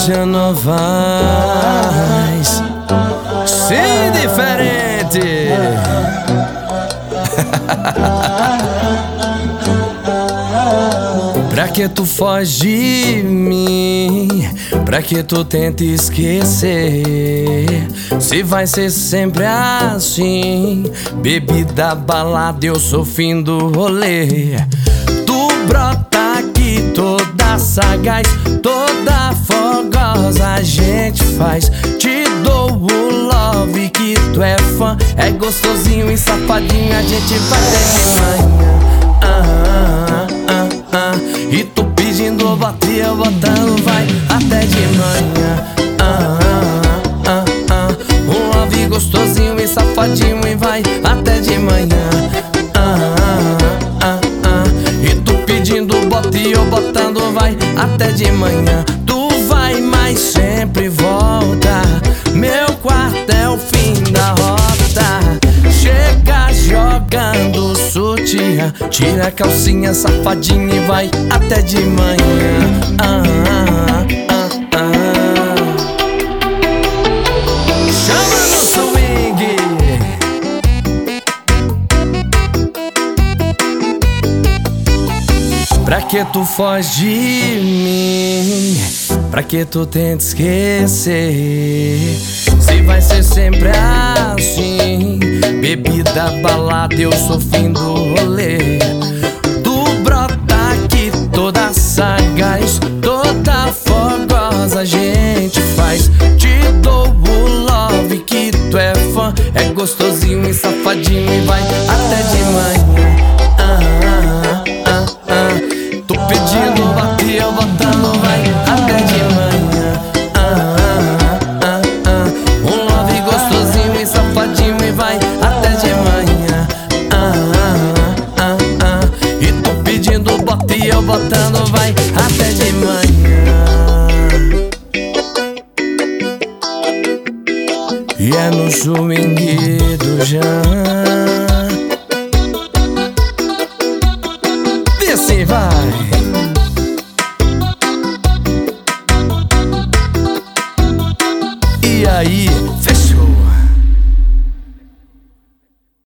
Já não vais ser diferente. Pra que tu foge de mim? Pra que tu tenta esquecer? Se vai ser sempre assim, bebida, balada, eu sou fim do rolê. Tu brota aqui toda sagaz, toda fogosa, a gente faz. Te dou o love que tu é fã, é gostosinho e safadinho, a gente vai até de manhã. E tu pedindo bater, botando vai até de manhã. Um love gostosinho e safadinho e vai até de manhã. E tu pedindo bote eu botando vai até de manhã. Tu vai, mas sempre volta. Meu quarto é o fim da rota. Chega jogando sutiã, tira a calcinha safadinha e vai até de manhã. Chama no swing. Pra que tu foge de mim? Pra que tu tenta esquecer? Se vai ser sempre assim, bebida, balada, eu sou fim do rolê. Tu brota aqui toda sagaz, toda fogosa, a gente faz. Te dou o love que tu é fã, é gostosinho e safadinho e vai até de manhã. Tu pedindo bater, eu botando vai até de manhã. Um love gostosinho e safadinho e vai até de manhã. E tu pedindo bote, eu botando vai até de manhã. E é no swing do Jan.